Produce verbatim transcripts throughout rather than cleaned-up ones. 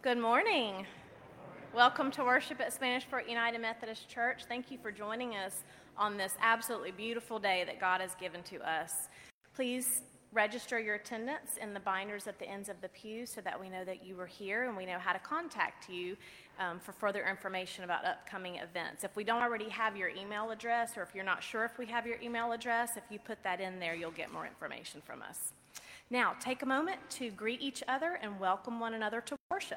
Good morning. Welcome to worship at Spanish Fort United Methodist Church. Thank you for joining us on this absolutely beautiful day that God has given to us. Please register your attendance in the binders at the ends of the pews so that we know that you were here and we know how to contact you um, for further information about upcoming events. If we don't already have your email address, or if you're not sure if we have your email address, if you put that in there, you'll get more information from us. Now, take a moment to greet each other and welcome one another to worship.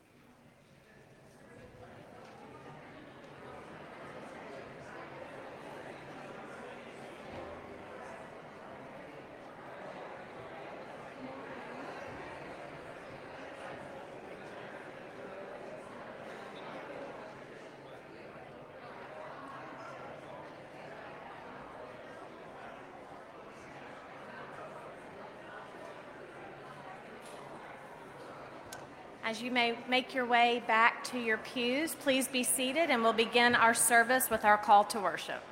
As you may make your way back to your pews, please be seated and we'll begin our service with our call to worship.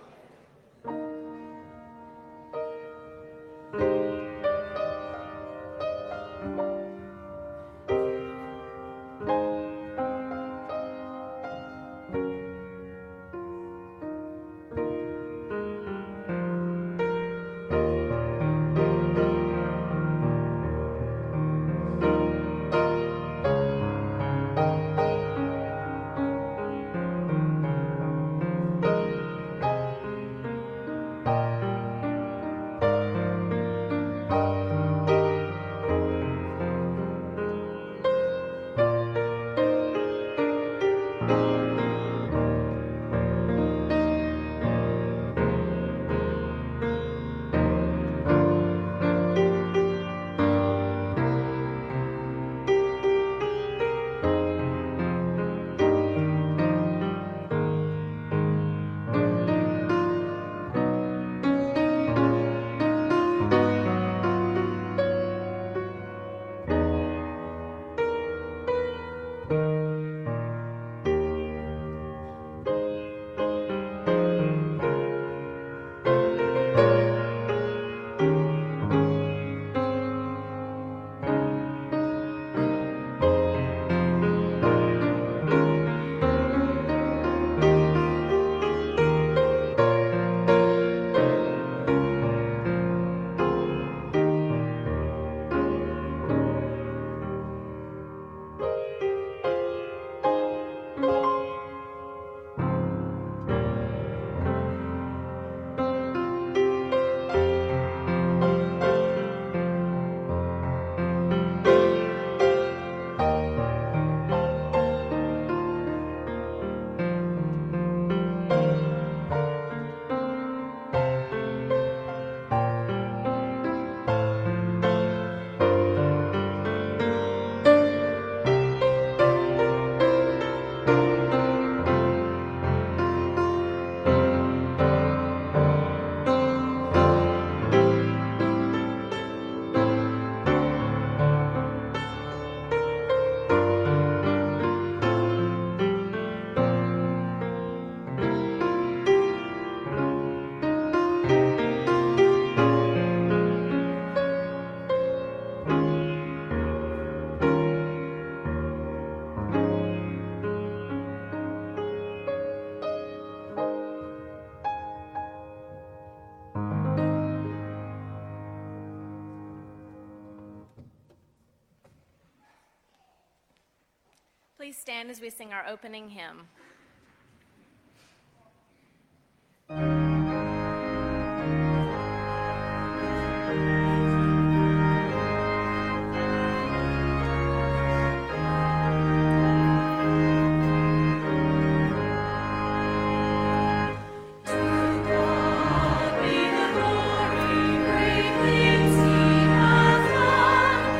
Please stand as we sing our opening hymn.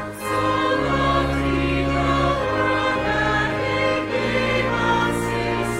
Sis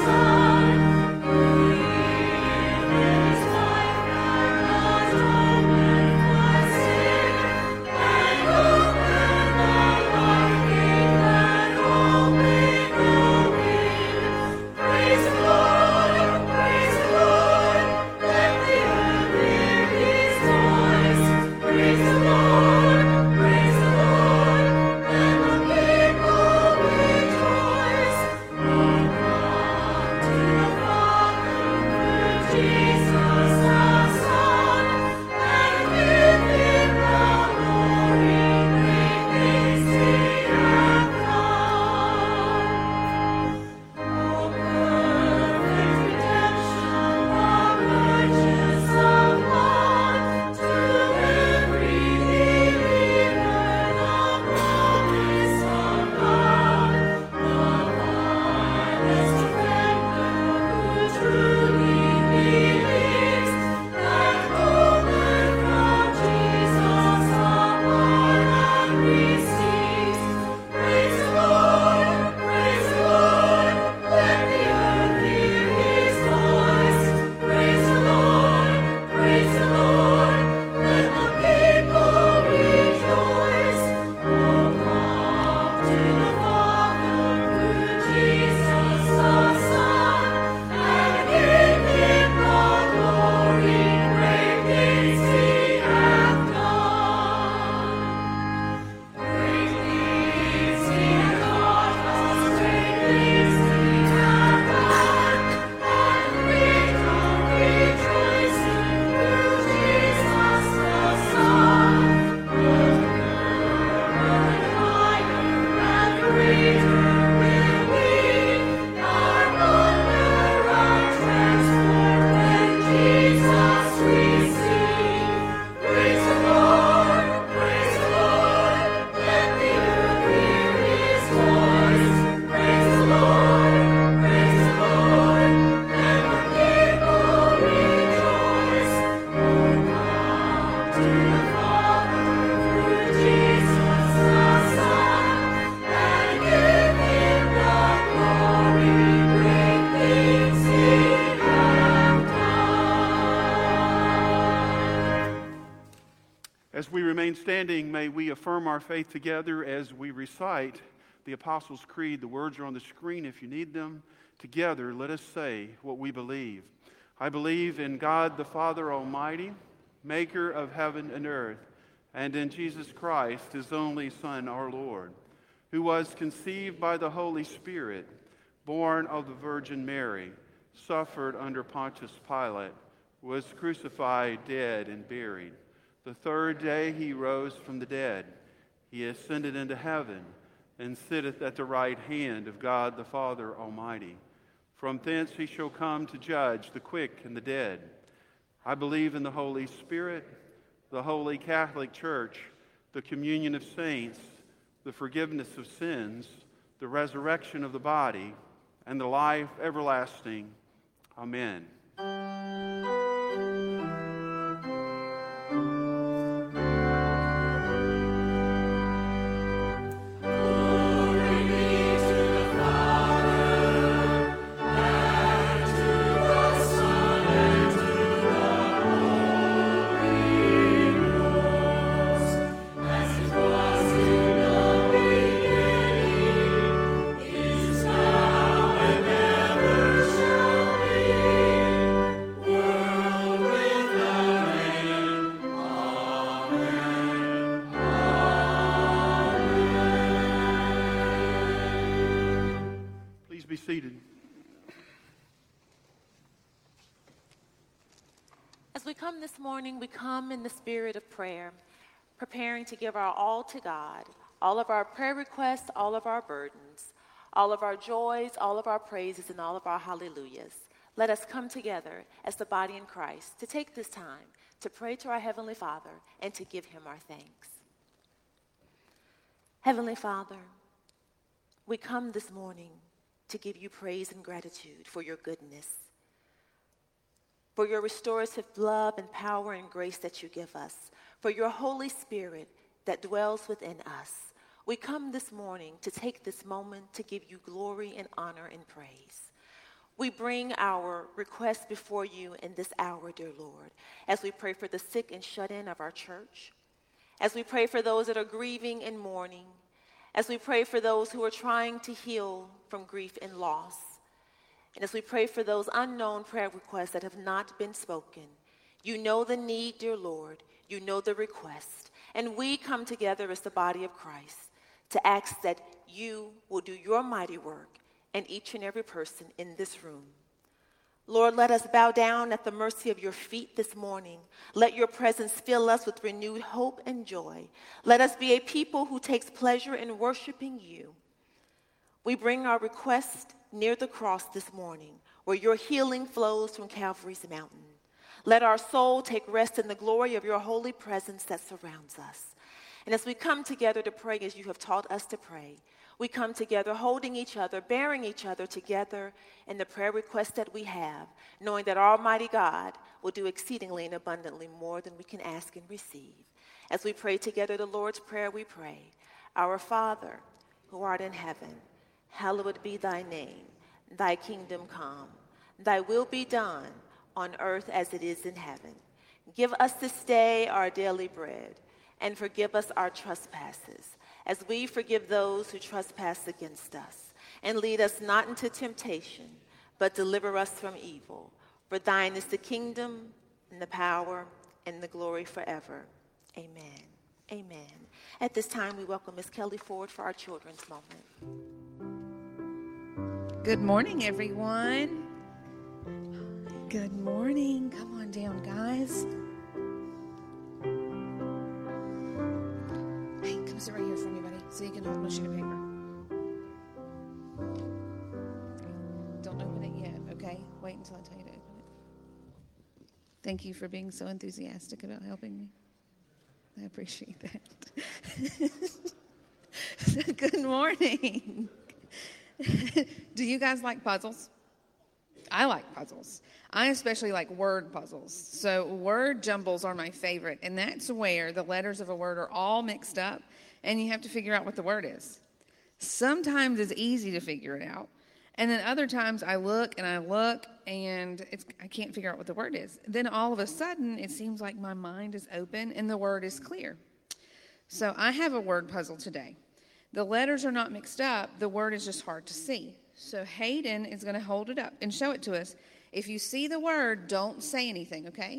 As we remain standing, may we affirm our faith together as we recite the Apostles' Creed. The words are on the screen if you need them. Together, let us say what we believe. I believe in God the Father Almighty, maker of heaven and earth, and in Jesus Christ, his only Son, our Lord, who was conceived by the Holy Spirit, born of the Virgin Mary, suffered under Pontius Pilate, was crucified, dead, and buried. The third day he rose from the dead. He ascended into heaven and sitteth at the right hand of God the Father Almighty. From thence he shall come to judge the quick and the dead. I believe in the Holy Spirit, the Holy Catholic Church, the communion of saints, the forgiveness of sins, the resurrection of the body, and the life everlasting. Amen. Seated. As we come this morning, we come in the spirit of prayer, preparing to give our all to God, all of our prayer requests, all of our burdens, all of our joys, all of our praises, and all of our hallelujahs. Let us come together as the body in Christ to take this time to pray to our Heavenly Father and to give him our thanks. Heavenly Father, we come this morning to give you praise and gratitude for your goodness, for your restorative love and power and grace that you give us, for your Holy Spirit that dwells within us. We come this morning to take this moment to give you glory and honor and praise. We bring our requests before you in this hour, dear Lord, as we pray for the sick and shut-in of our church, as we pray for those that are grieving and mourning, as we pray for those who are trying to heal from grief and loss, and as we pray for those unknown prayer requests that have not been spoken. You know the need, dear Lord. You know the request. And we come together as the body of Christ to ask that you will do your mighty work in each and every person in this room. Lord, let us bow down at the mercy of your feet this morning. Let your presence fill us with renewed hope and joy. Let us be a people who takes pleasure in worshiping you. We bring our request near the cross this morning, where your healing flows from Calvary's mountain. Let our soul take rest in the glory of your holy presence that surrounds us. And as we come together to pray as you have taught us to pray, we come together holding each other, bearing each other together in the prayer requests that we have, knowing that Almighty God will do exceedingly and abundantly more than we can ask and receive. As we pray together the Lord's Prayer, we pray, Our Father, who art in heaven, hallowed be thy name. Thy kingdom come. Thy will be done on earth as it is in heaven. Give us this day our daily bread, and forgive us our trespasses, as we forgive those who trespass against us. And lead us not into temptation, but deliver us from evil. For thine is the kingdom, and the power, and the glory forever. Amen. Amen. At this time, we welcome Miss Kelly forward for our children's moment. Good morning, everyone. Good morning. Come on down, guys. Hey, come sit right here for me, buddy, so you can hold a sheet of paper. Don't open it yet, okay? Wait until I tell you to open it. Thank you for being so enthusiastic about helping me. I appreciate that. Good morning. Do you guys like puzzles? I like puzzles. I especially like word puzzles. So word jumbles are my favorite, and that's where the letters of a word are all mixed up, and you have to figure out what the word is. Sometimes it's easy to figure it out, And then other times I look and I look and it's, I can't figure out what the word is. Then all of a sudden it seems like my mind is open and the word is clear. So I have a word puzzle today. The letters are not mixed up. The word is just hard to see. So Hayden is going to hold it up and show it to us. If you see the word, don't say anything, okay?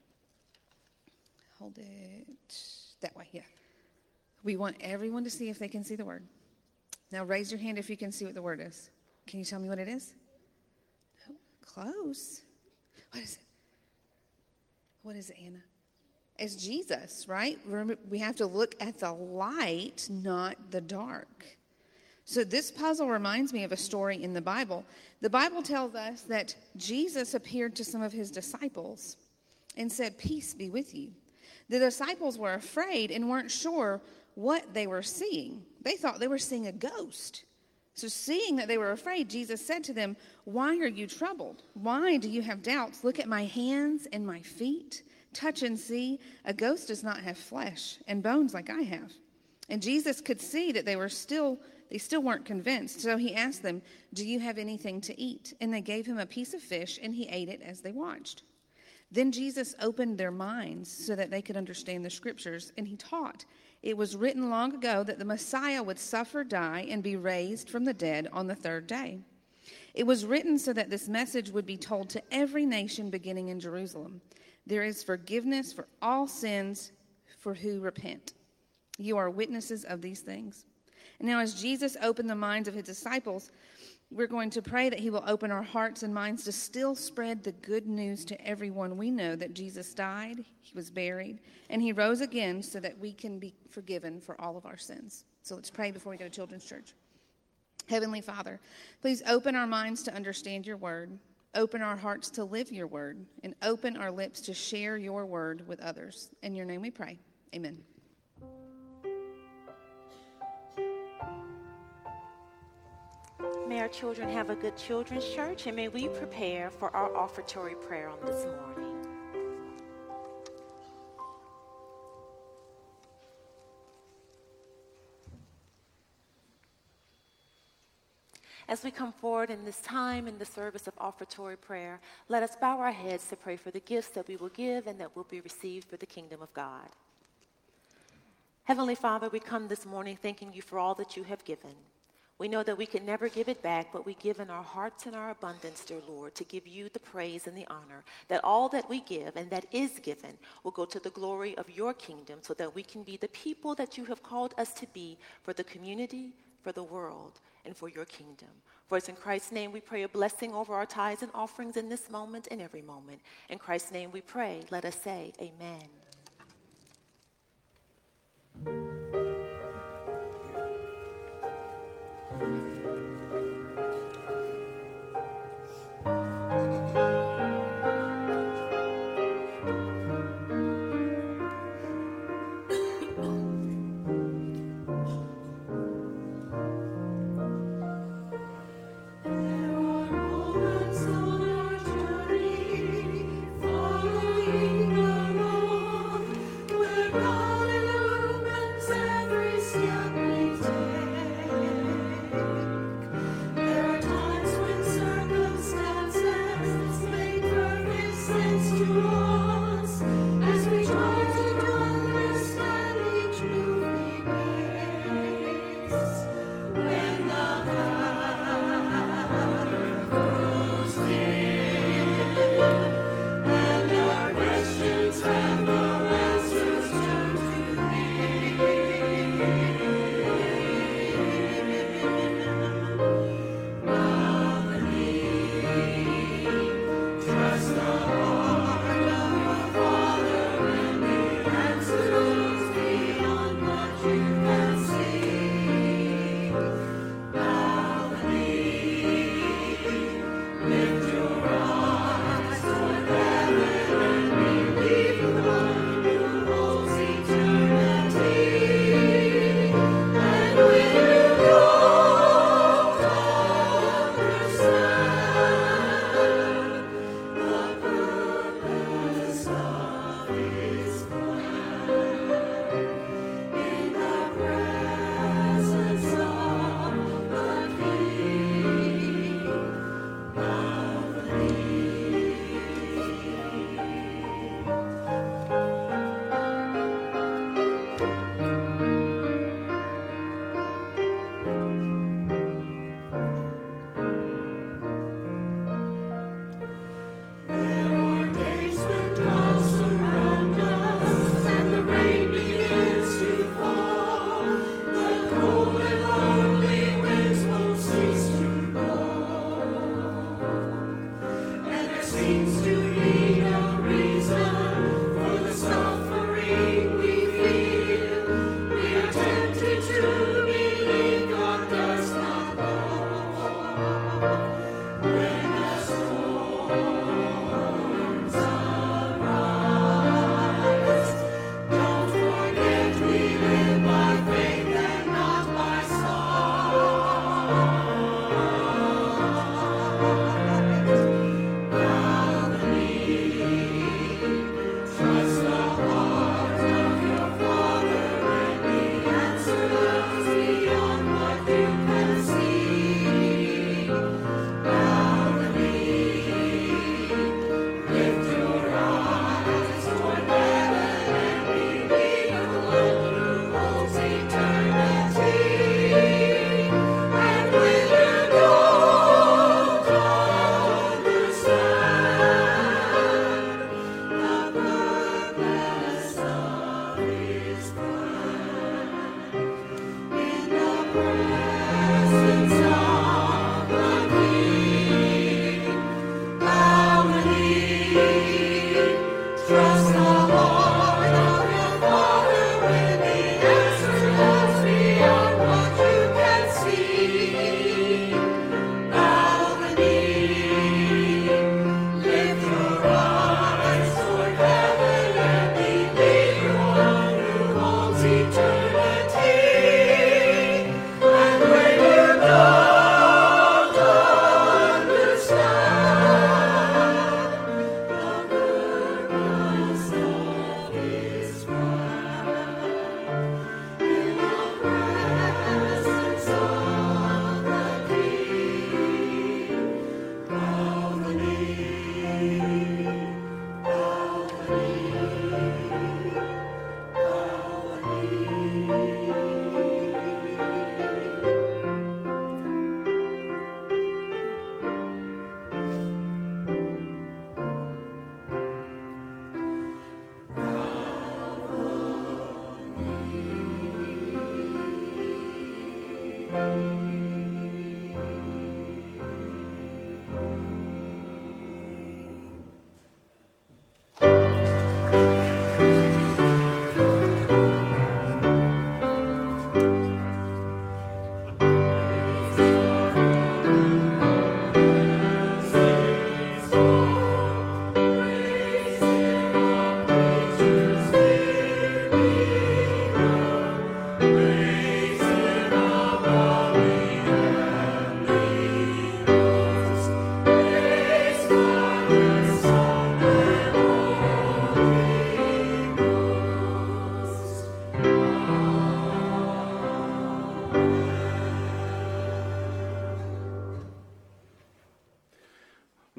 Hold it that way, yeah. We want everyone to see if they can see the word. Now raise your hand if you can see what the word is. Can you tell me what it is? Oh, close. What is it? What is it, Anna? It's Jesus, right? Remember, we have to look at the light, not the dark. So this puzzle reminds me of a story in the Bible. The Bible tells us that Jesus appeared to some of his disciples and said, "Peace be with you." The disciples were afraid and weren't sure what they were seeing. They thought they were seeing a ghost. So seeing that they were afraid, Jesus said to them, "Why are you troubled? Why do you have doubts? Look at my hands and my feet. Touch and see. A ghost does not have flesh and bones like I have." And Jesus could see that they were still, they still weren't convinced. So he asked them, "Do you have anything to eat?" And they gave him a piece of fish, and he ate it as they watched. Then Jesus opened their minds so that they could understand the scriptures, and he taught, "It was written long ago that the Messiah would suffer, die, and be raised from the dead on the third day. It was written so that this message would be told to every nation beginning in Jerusalem. There is forgiveness for all sins for who repent. You are witnesses of these things." And now as Jesus opened the minds of his disciples, we're going to pray that he will open our hearts and minds to still spread the good news to everyone. We know that Jesus died, he was buried, and he rose again so that we can be forgiven for all of our sins. So let's pray before we go to Children's Church. Heavenly Father, please open our minds to understand your word. Open our hearts to live your word, and open our lips to share your word with others. In your name we pray. Amen. May our children have a good children's church, and may we prepare for our offertory prayer on this morning. As we come forward in this time in the service of offertory prayer, let us bow our heads to pray for the gifts that we will give and that will be received for the kingdom of God. Heavenly Father, we come this morning thanking you for all that you have given. We know that we can never give it back, but we give in our hearts and our abundance, dear Lord, to give you the praise and the honor, that all that we give and that is given will go to the glory of your kingdom so that we can be the people that you have called us to be for the community, for the world, and for your kingdom. For it's in Christ's name we pray a blessing over our tithes and offerings in this moment and every moment. In Christ's name we pray. Let us say amen. Following the Lord.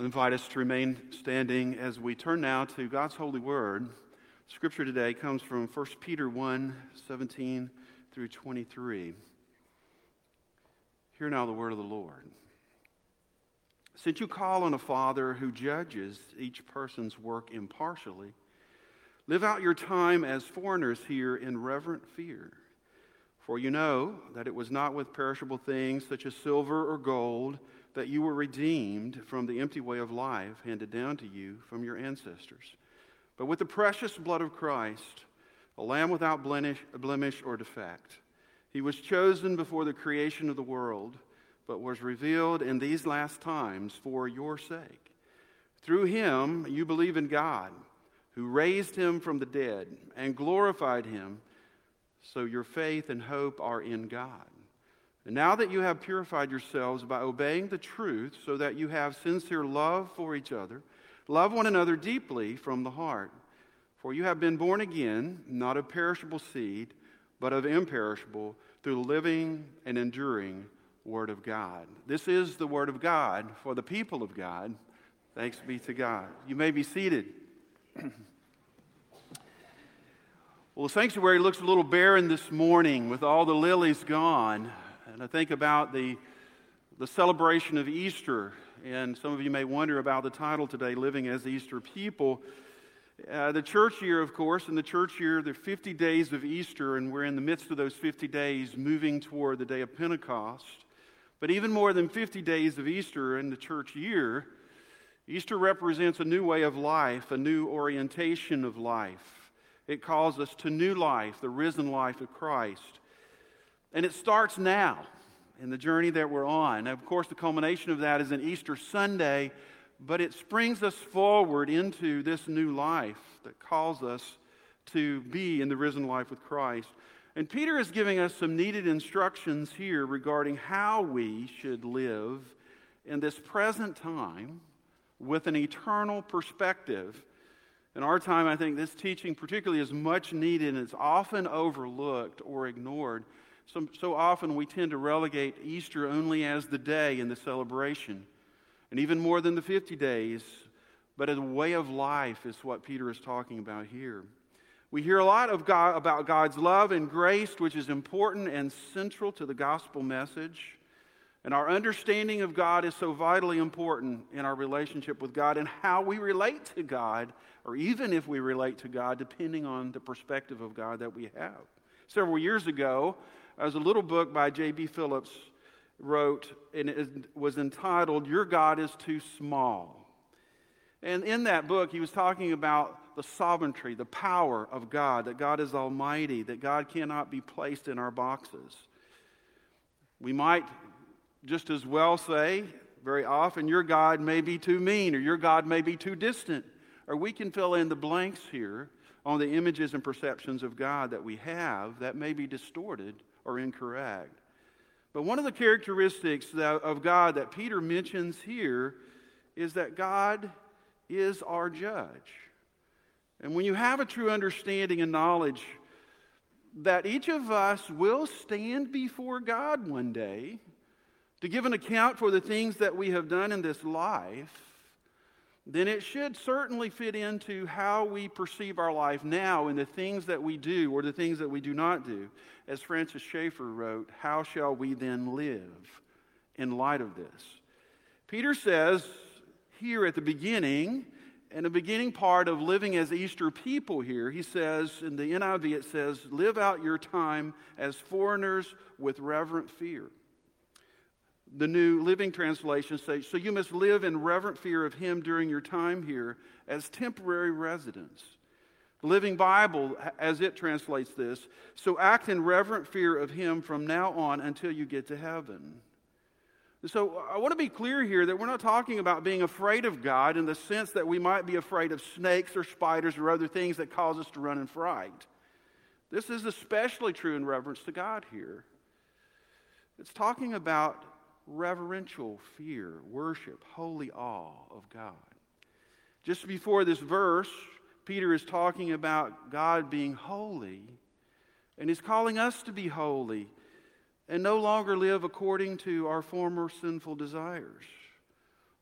I invite us to remain standing as we turn now to God's holy word. Scripture today comes from First Peter one, seventeen through twenty-three. Hear now the word of the Lord. Since you call on a Father who judges each person's work impartially, live out your time as foreigners here in reverent fear. For you know that it was not with perishable things such as silver or gold that you were redeemed from the empty way of life handed down to you from your ancestors, but with the precious blood of Christ, a lamb without blemish, blemish or defect. He was chosen before the creation of the world, but was revealed in these last times for your sake. Through him you believe in God, who raised him from the dead and glorified him, so your faith and hope are in God. And now that you have purified yourselves by obeying the truth, so that you have sincere love for each other, love one another deeply from the heart. For you have been born again, not of perishable seed, but of imperishable, through the living and enduring Word of God. This is the Word of God for the people of God. Thanks be to God. You may be seated. Well, the sanctuary looks a little barren this morning with all the lilies gone. And I think about the, the celebration of Easter. And some of you may wonder about the title today, Living as Easter People. Uh, the church year, of course, in the church year, there are fifty days of Easter, and we're in the midst of those fifty days moving toward the day of Pentecost. But even more than fifty days of Easter in the church year, Easter represents a new way of life, a new orientation of life. It calls us to new life, the risen life of Christ. And it starts now in the journey that we're on. Now, of course, the culmination of that is an Easter Sunday, but it springs us forward into this new life that calls us to be in the risen life with Christ. And Peter is giving us some needed instructions here regarding how we should live in this present time with an eternal perspective. In our time, I think this teaching particularly is much needed, and it's often overlooked or ignored. So, so often we tend to relegate Easter only as the day in the celebration, and even more than the fifty days, but as a way of life is what Peter is talking about here. We hear a lot of God, about God's love and grace, which is important and central to the gospel message. And our understanding of God is so vitally important in our relationship with God and how we relate to God, or even if we relate to God, depending on the perspective of God that we have. Several years ago, there was a little book by J B Phillips wrote, and it was entitled, Your God is Too Small. And in that book, he was talking about the sovereignty, the power of God, that God is almighty, that God cannot be placed in our boxes. We might just as well say, very often, your God may be too mean, or your God may be too distant, or we can fill in the blanks here on the images and perceptions of God that we have that may be distorted or incorrect. But one of the characteristics that, of God that Peter mentions here is that God is our judge. And when you have a true understanding and knowledge that each of us will stand before God one day to give an account for the things that we have done in this life, then it should certainly fit into how we perceive our life now and the things that we do or the things that we do not do. As Francis Schaeffer wrote, how shall we then live in light of this? Peter says here at the beginning, in the beginning part of living as Easter people here, he says, in the N I V it says, live out your time as foreigners with reverent fear. The New Living Translation says, so you must live in reverent fear of him during your time here as temporary residents. The Living Bible, as it translates this, so act in reverent fear of him from now on until you get to heaven. So I want to be clear here that we're not talking about being afraid of God in the sense that we might be afraid of snakes or spiders or other things that cause us to run in fright. This is especially true in reverence to God here. It's talking about reverential fear, worship, holy awe of God. Just before this verse, Peter is talking about God being holy, and he's calling us to be holy and no longer live according to our former sinful desires.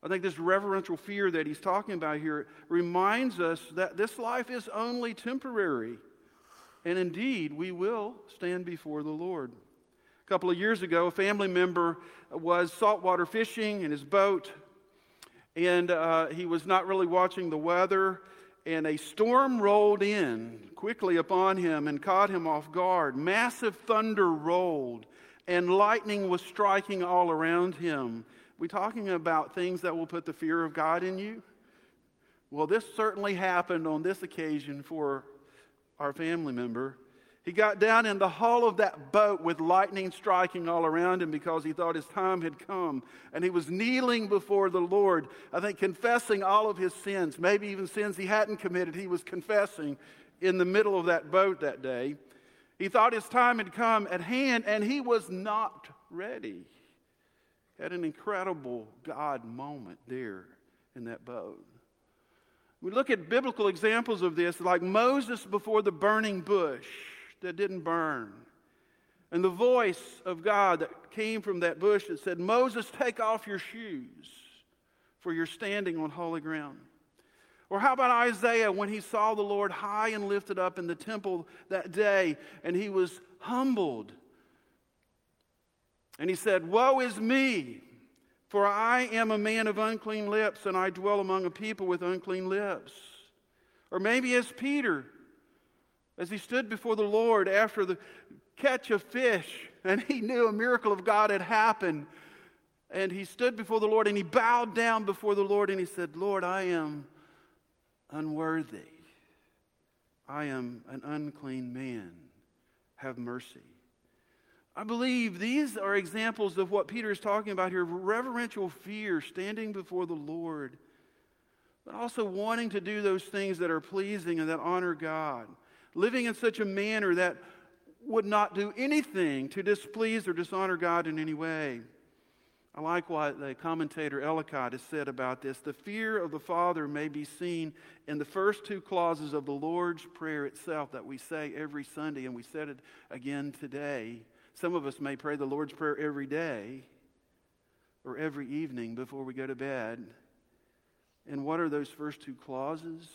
I think this reverential fear that he's talking about here reminds us that this life is only temporary. And indeed, we will stand before the Lord. A couple of years ago, a family member was saltwater fishing in his boat, and uh, he was not really watching the weather, and a storm rolled in quickly upon him and caught him off guard. Massive thunder rolled, and lightning was striking all around him. We talking about things that will put the fear of God in you? Well, this certainly happened on this occasion for our family member. He got down in the hull of that boat with lightning striking all around him because he thought his time had come. And he was kneeling before the Lord, I think confessing all of his sins, maybe even sins he hadn't committed. He was confessing in the middle of that boat that day. He thought his time had come at hand, and he was not ready. Had an incredible God moment there in that boat. We look at biblical examples of this, like Moses before the burning bush that didn't burn. And the voice of God that came from that bush that said, Moses, take off your shoes, for you're standing on holy ground. Or how about Isaiah when he saw the Lord high and lifted up in the temple that day, and he was humbled. And he said, woe is me, for I am a man of unclean lips, and I dwell among a people with unclean lips. Or maybe as Peter, as he stood before the Lord after the catch of fish, and he knew a miracle of God had happened, and he stood before the Lord, and he bowed down before the Lord, and he said, Lord, I am unworthy. I am an unclean man. Have mercy. I believe these are examples of what Peter is talking about here, reverential fear, standing before the Lord, but also wanting to do those things that are pleasing and that honor God, living in such a manner that would not do anything to displease or dishonor God in any way. I like what the commentator Ellicott has said about this. The fear of the Father may be seen in the first two clauses of the Lord's Prayer itself that we say every Sunday, and we said it again today. Some of us may pray the Lord's Prayer every day or every evening before we go to bed. And what are those first two clauses?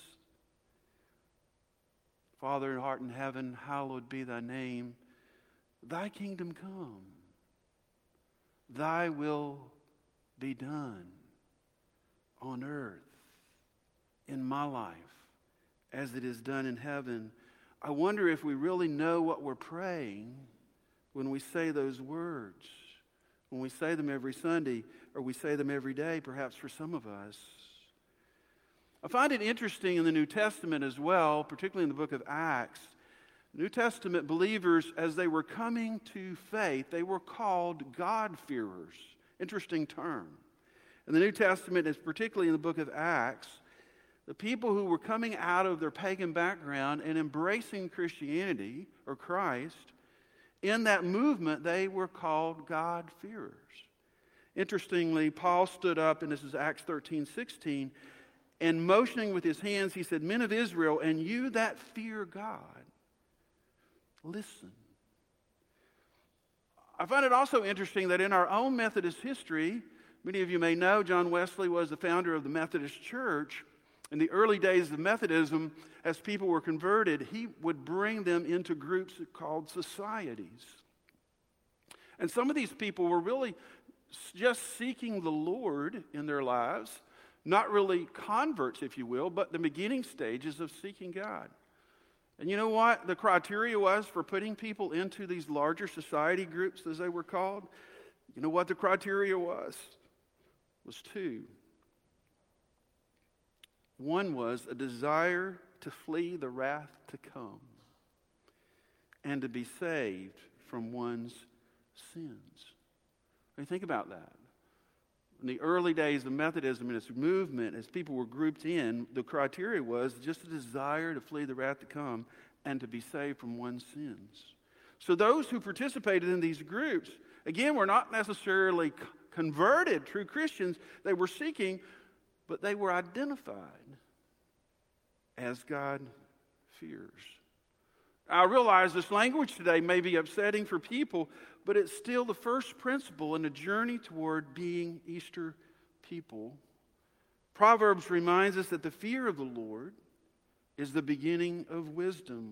Father, who art in heaven, hallowed be thy name. Thy kingdom come. Thy will be done on earth, in my life, as it is done in heaven. I wonder if we really know what we're praying when we say those words, when we say them every Sunday, or we say them every day, perhaps for some of us. I find it interesting in the New Testament as well, particularly in the book of Acts. New Testament believers, as they were coming to faith, they were called God-fearers. Interesting term. In the New Testament, and particularly in the book of Acts, the people who were coming out of their pagan background and embracing Christianity or Christ, in that movement, they were called God-fearers. Interestingly, Paul stood up, and this is Acts thirteen sixteen, and motioning with his hands, he said, men of Israel, and you that fear God, listen. I find it also interesting that in our own Methodist history, many of you may know John Wesley was the founder of the Methodist Church. In the early days of Methodism, as people were converted, he would bring them into groups called societies. And some of these people were really just seeking the Lord in their lives, not really converts, if you will, but the beginning stages of seeking God. And you know what the criteria was for putting people into these larger society groups, as they were called? You know what the criteria was? It was two. One was a desire to flee the wrath to come and to be saved from one's sins. I mean, think about that. In the early days of Methodism and its movement, as people were grouped in, the criteria was just a desire to flee the wrath to come and to be saved from one's sins. So those who participated in these groups, again, were not necessarily converted true Christians. They were seeking, but they were identified as God-fearers. I realize this language today may be upsetting for people, but it's still the first principle in a journey toward being Easter people Proverbs reminds us that the fear of the Lord is the beginning of wisdom.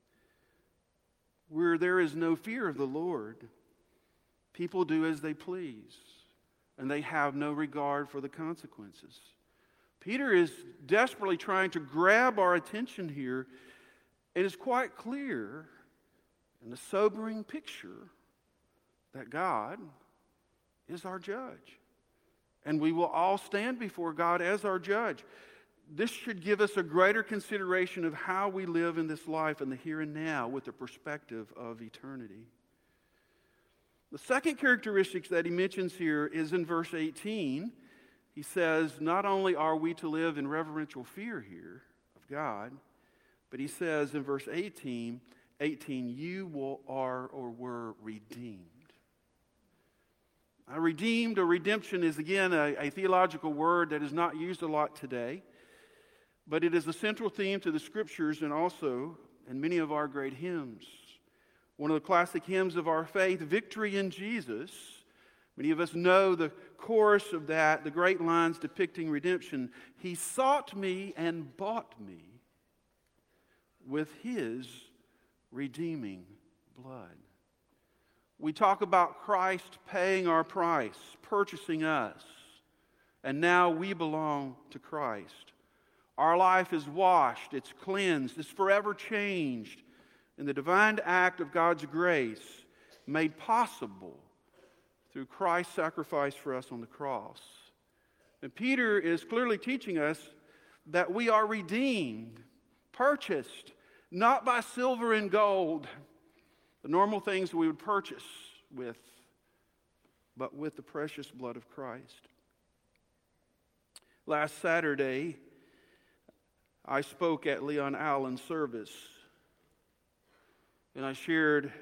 Where there is no fear of the Lord, people do as they please, and they have no regard for the consequences. Peter is desperately trying to grab our attention here. It is quite clear in the sobering picture that God is our judge. And we will all stand before God as our judge. This should give us a greater consideration of how we live in this life in the here and now with the perspective of eternity. The second characteristic that he mentions here is in verse eighteen. He says, not only are we to live in reverential fear here of God, but he says in verse eighteen, eighteen, you will, are or were redeemed. Now, redeemed or redemption is again a, a theological word that is not used a lot today, but it is a central theme to the Scriptures and also in many of our great hymns. One of the classic hymns of our faith, Victory in Jesus. Many of us know the chorus of that, the great lines depicting redemption. He sought me and bought me with his redeeming blood. We talk about Christ paying our price, purchasing us, and now we belong to Christ. Our life is washed, it's cleansed, it's forever changed in the divine act of God's grace made possible through Christ's sacrifice for us on the cross. And Peter is clearly teaching us that we are redeemed, purchased, not by silver and gold, the normal things we would purchase with, but with the precious blood of Christ. Last Saturday, I spoke at Leon Allen's service, and I shared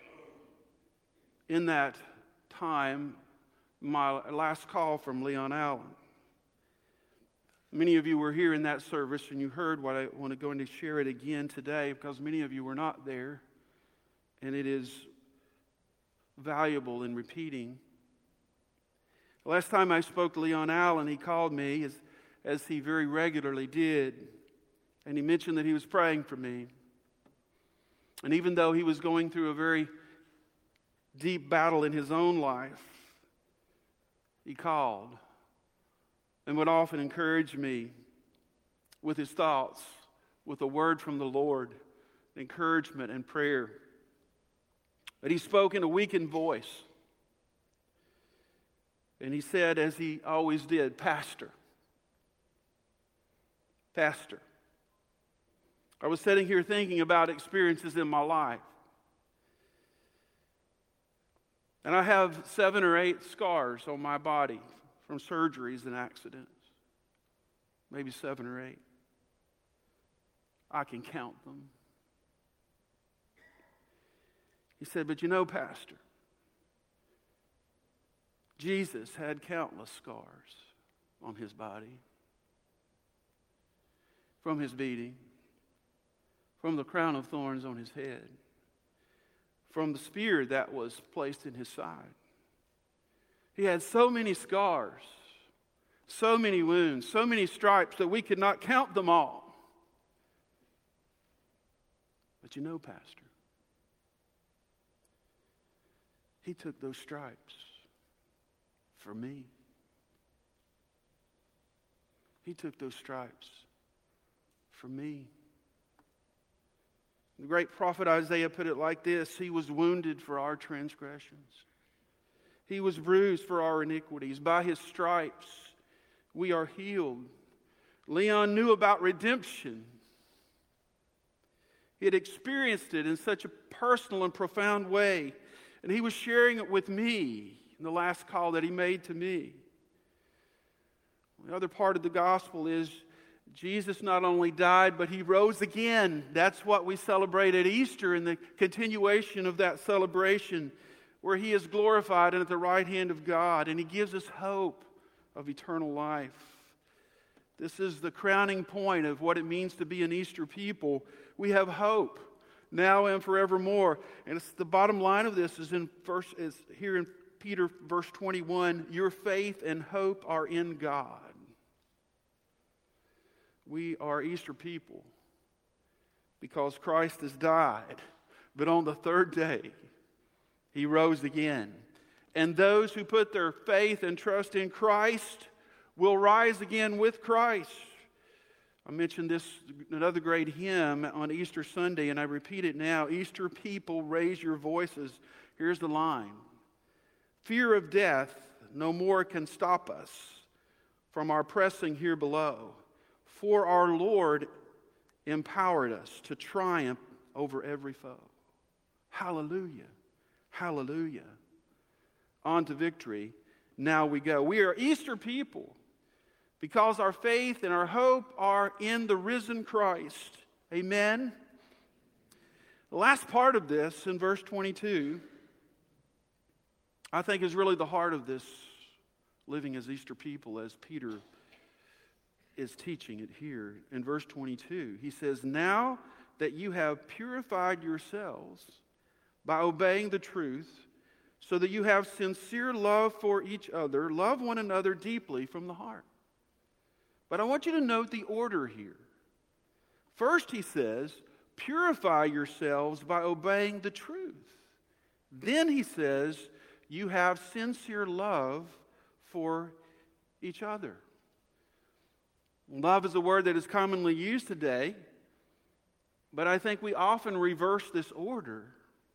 in that time my last call from Leon Allen. Many of you were here in that service, and you heard what I want to go into share it again today, because many of you were not there, and it is valuable in repeating. The last time I spoke to Leon Allen, he called me, as, as he very regularly did, and he mentioned that he was praying for me. And even though he was going through a very deep battle in his own life, he called and would often encourage me with his thoughts, with a word from the Lord, encouragement and prayer. But he spoke in a weakened voice. And he said, as he always did, Pastor, Pastor, I was sitting here thinking about experiences in my life. And I have seven or eight scars on my body from surgeries and accidents. Maybe seven or eight. I can count them. He said, but you know, Pastor, Jesus had countless scars on his body. From his beating, from the crown of thorns on his head, from the spear that was placed in his side. He had so many scars, so many wounds, so many stripes that we could not count them all. But you know, Pastor, he took those stripes for me. He took those stripes for me. The great prophet Isaiah put it like this: he was wounded for our transgressions. He was bruised for our iniquities. By his stripes we are healed. Leon knew about redemption. He had experienced it in such a personal and profound way. And he was sharing it with me in the last call that he made to me. The other part of the gospel is Jesus not only died, but he rose again. That's what we celebrate at Easter, and the continuation of that celebration, where he is glorified and at the right hand of God, and he gives us hope of eternal life. This is the crowning point of what it means to be an Easter people. We have hope now and forevermore. And it's the bottom line of this is in verse is here in Peter verse twenty-one, your faith and hope are in God. We are Easter people because Christ has died, but on the third day, he rose again. And those who put their faith and trust in Christ will rise again with Christ. I mentioned this, another great hymn on Easter Sunday, and I repeat it now. Easter people, raise your voices. Here's the line. Fear of death no more can stop us from our pressing here below. For our Lord empowered us to triumph over every foe. Hallelujah. Hallelujah. On to victory. Now we go. We are Easter people because our faith and our hope are in the risen Christ. Amen. The last part of this in verse twenty-two, I think is really the heart of this living as Easter people, as Peter is teaching it here. In verse twenty-two, he says, now that you have purified yourselves by obeying the truth, so that you have sincere love for each other, love one another deeply from the heart. But I want you to note the order here. First, he says, purify yourselves by obeying the truth. Then he says, you have sincere love for each other. Love is a word that is commonly used today, but I think we often reverse this order.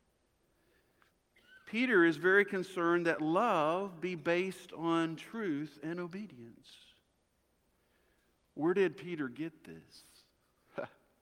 Peter is very concerned that love be based on truth and obedience. Where did Peter get this?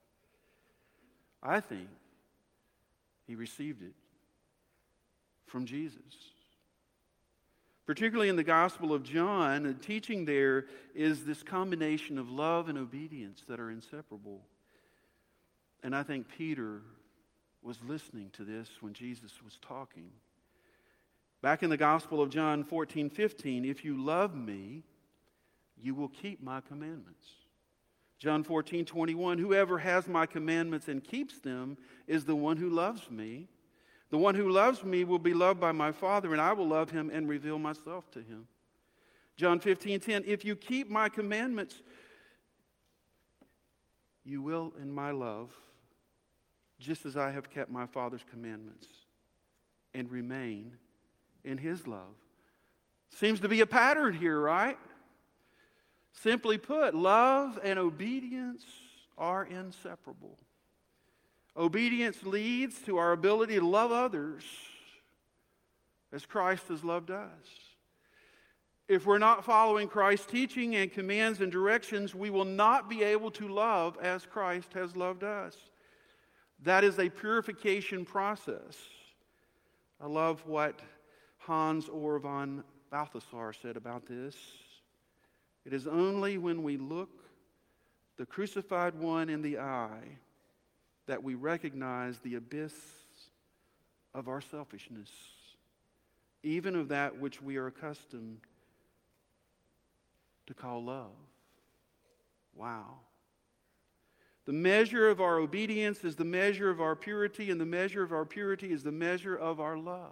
I think he received it from Jesus. Particularly in the Gospel of John, the teaching there is this combination of love and obedience that are inseparable. And I think Peter was listening to this when Jesus was talking. Back in the Gospel of John fourteen fifteen, if you love me, you will keep my commandments. John fourteen twenty-one, whoever has my commandments and keeps them is the one who loves me. The one who loves me will be loved by my Father, and I will love him and reveal myself to him. John fifteen ten, if you keep my commandments, you will in my love, just as I have kept my Father's commandments, and remain in his love. Seems to be a pattern here, right? Simply put, love and obedience are inseparable. Obedience leads to our ability to love others as Christ has loved us. If we're not following Christ's teaching and commands and directions, we will not be able to love as Christ has loved us. That is a purification process. I love what Hans Ur von Balthasar said about this. It is only when we look the crucified one in the eye that we recognize the abyss of our selfishness, even of that which we are accustomed to call love. Wow. The measure of our obedience is the measure of our purity, and the measure of our purity is the measure of our love.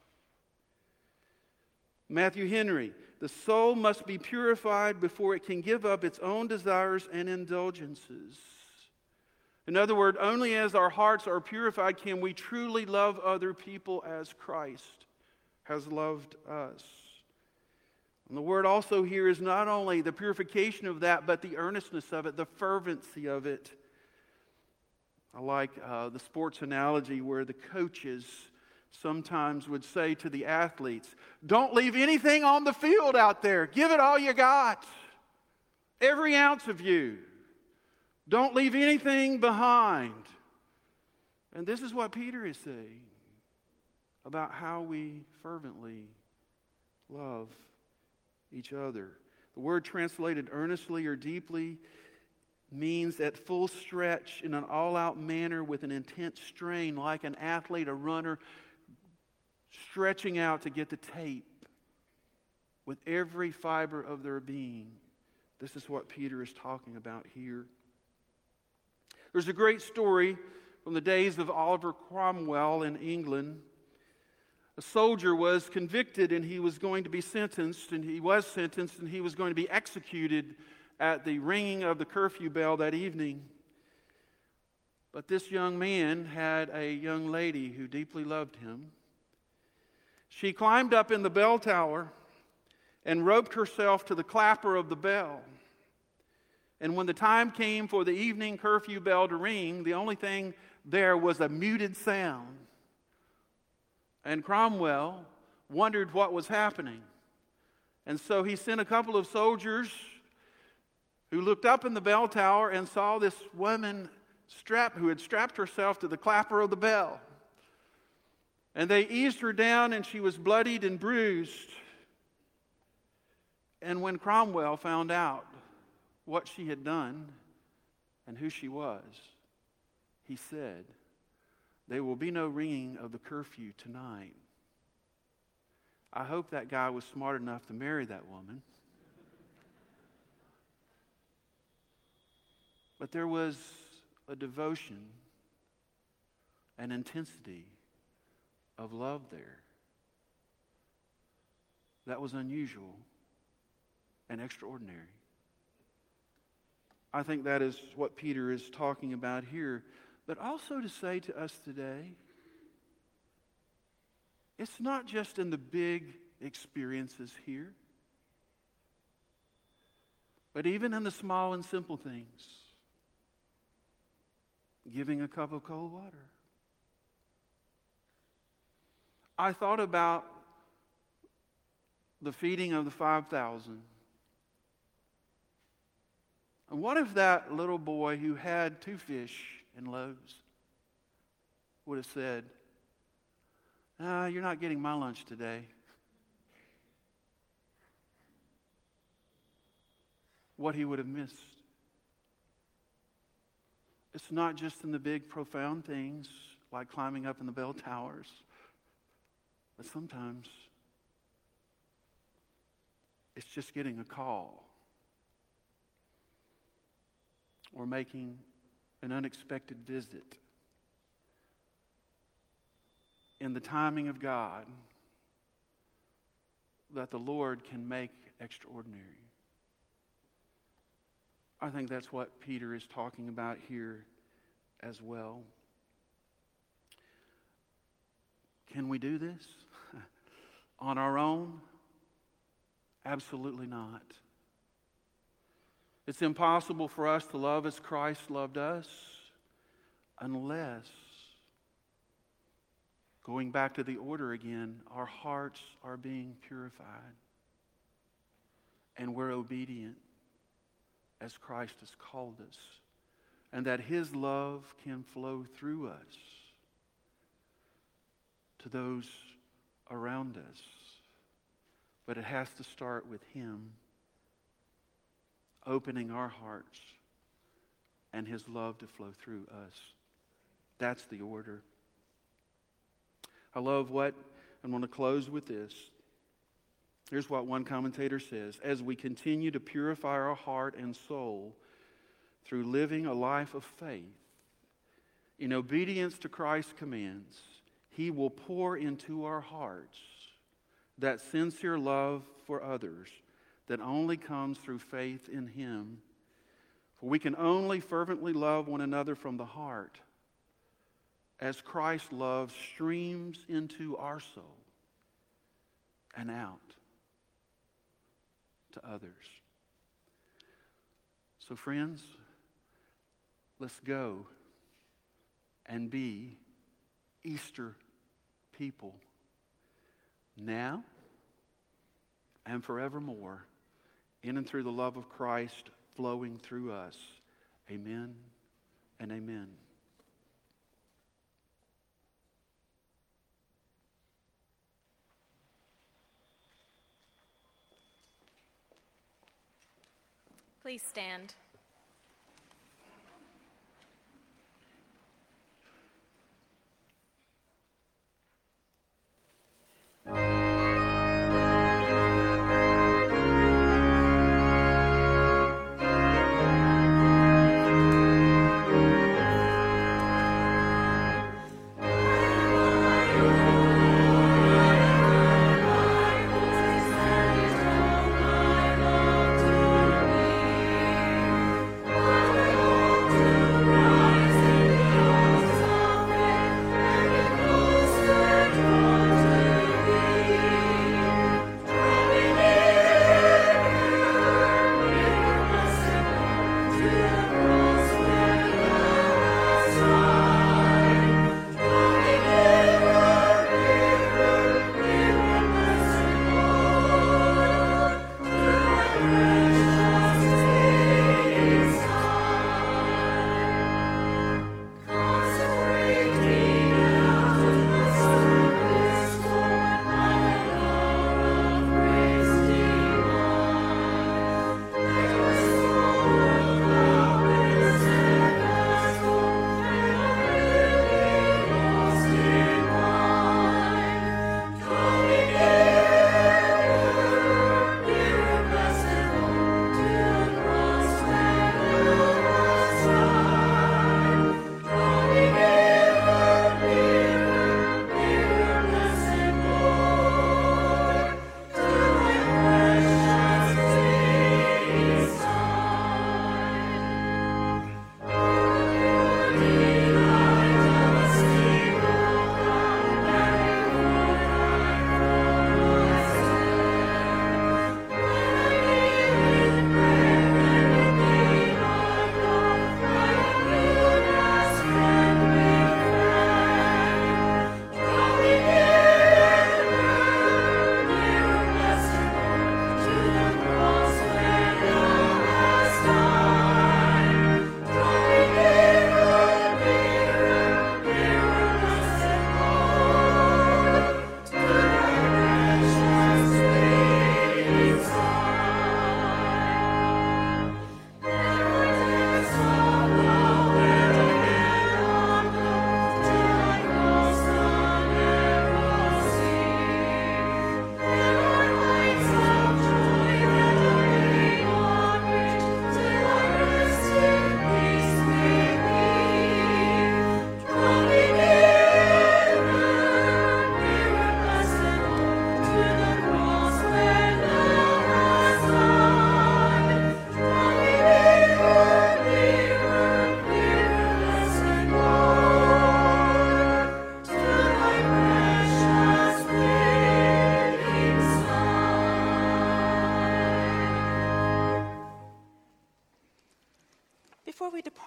Matthew Henry, the soul must be purified before it can give up its own desires and indulgences. In other words, only as our hearts are purified can we truly love other people as Christ has loved us. And the word also here is not only the purification of that, but the earnestness of it, the fervency of it. I like uh, the sports analogy where the coaches sometimes would say to the athletes, don't leave anything on the field out there. Give it all you got. Every ounce of you. Don't leave anything behind. And this is what Peter is saying about how we fervently love each other. The word translated earnestly or deeply means at full stretch in an all-out manner with an intense strain, like an athlete, a runner, stretching out to get the tape with every fiber of their being. This is what Peter is talking about here. There's a great story from the days of Oliver Cromwell in England. A soldier was convicted and he was going to be sentenced, and he was sentenced and he was going to be executed at the ringing of the curfew bell that evening. But this young man had a young lady who deeply loved him. She climbed up in the bell tower and roped herself to the clapper of the bell. And when the time came for the evening curfew bell to ring, the only thing there was a muted sound. And Cromwell wondered what was happening. And so he sent a couple of soldiers who looked up in the bell tower and saw this woman strapped, who had strapped herself to the clapper of the bell. And they eased her down, and she was bloodied and bruised. And when Cromwell found out what she had done and who she was, he said, "There will be no ringing of the curfew tonight." I hope that guy was smart enough to marry that woman. But there was a devotion, an intensity of love there that was unusual and extraordinary. I think that is what Peter is talking about here, but also to say to us today, it's not just in the big experiences here, but even in the small and simple things. Giving a cup of cold water. I thought about the feeding of the five thousand. And what if that little boy who had two fish and loaves would have said, "Ah, you're not getting my lunch today." What he would have missed. It's not just in the big, profound things like climbing up in the bell towers, but sometimes it's just getting a call or making an unexpected visit in the timing of God that the Lord can make extraordinary. I think that's what Peter is talking about here as well. Can we do this on our own? Absolutely not. It's impossible for us to love as Christ loved us unless, going back to the order again, our hearts are being purified and we're obedient as Christ has called us, and that His love can flow through us to those around us. But it has to start with Him opening our hearts and His love to flow through us. That's the order. I love what, I'm going to close with this. Here's what one commentator says: as we continue to purify our heart and soul through living a life of faith, in obedience to Christ's commands, He will pour into our hearts that sincere love for others that only comes through faith in Him. For we can only fervently love one another from the heart as Christ's love streams into our soul and out to others. So friends, let's go and be Easter people now and forevermore, in and through the love of Christ flowing through us. Amen and amen. Please stand.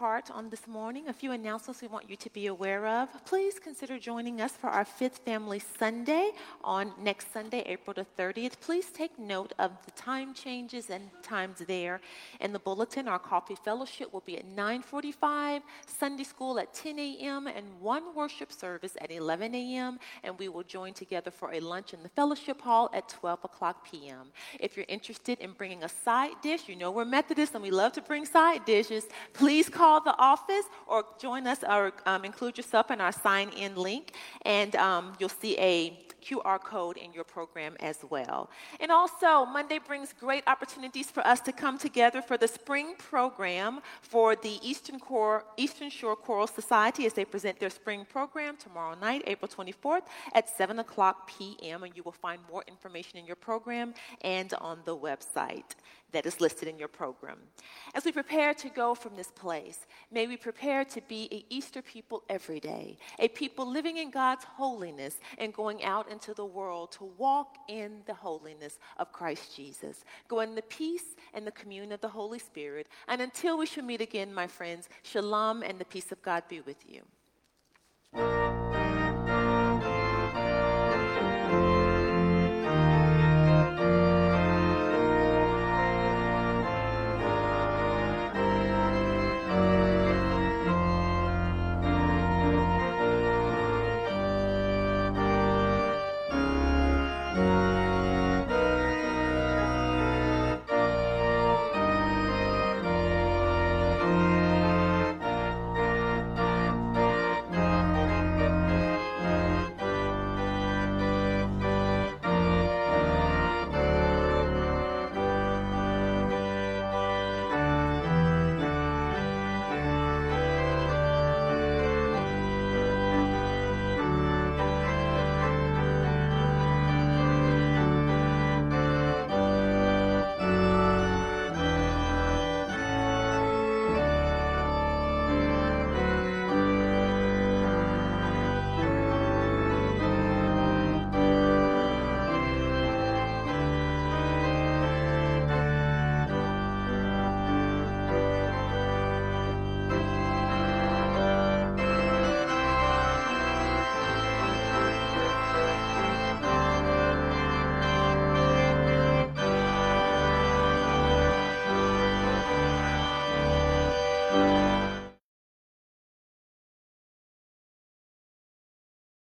part on this morning, a few announcements we want you to be aware of. Please consider joining us for our Fifth Family Sunday on next Sunday, April the thirtieth. Please take note of the time changes and times there. In the bulletin, our coffee fellowship will be at nine forty-five, Sunday school at ten a.m., and one worship service at eleven a.m., and we will join together for a lunch in the fellowship hall at twelve o'clock p.m. If you're interested in bringing a side dish, you know we're Methodists and we love to bring side dishes, please call the office or join us or um, include yourself in our sign-in link, and um, you'll see a Q R code in your program as well. And also, Monday brings great opportunities for us to come together for the spring program for the Eastern, Cor- Eastern Shore Choral Society as they present their spring program tomorrow night, April twenty-fourth at seven o'clock p.m. And you will find more information in your program and on the website that is listed in your program. As we prepare to go from this place, may we prepare to be an Easter people every day, a people living in God's holiness and going out into the world to walk in the holiness of Christ Jesus. Go in the peace and the communion of the Holy Spirit. And until we shall meet again, my friends, shalom and the peace of God be with you.